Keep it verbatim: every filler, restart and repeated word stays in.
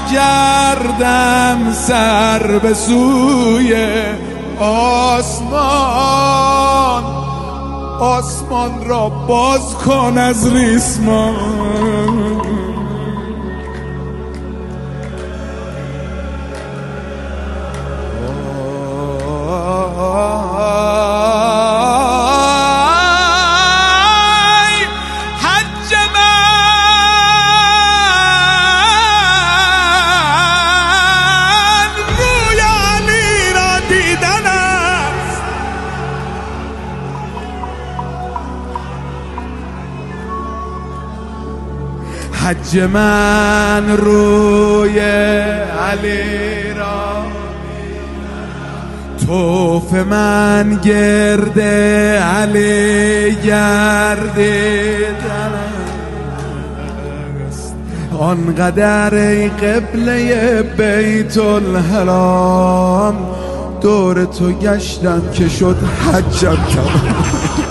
کردم سر به سوی آسمان، آسمان را باز کن از ریسمان. حج من روی علی را، طوف من گرد علی گردیدن است. آنقدر ای قبله بیت الحرام، دور تو گشتم که شد حجم تمام.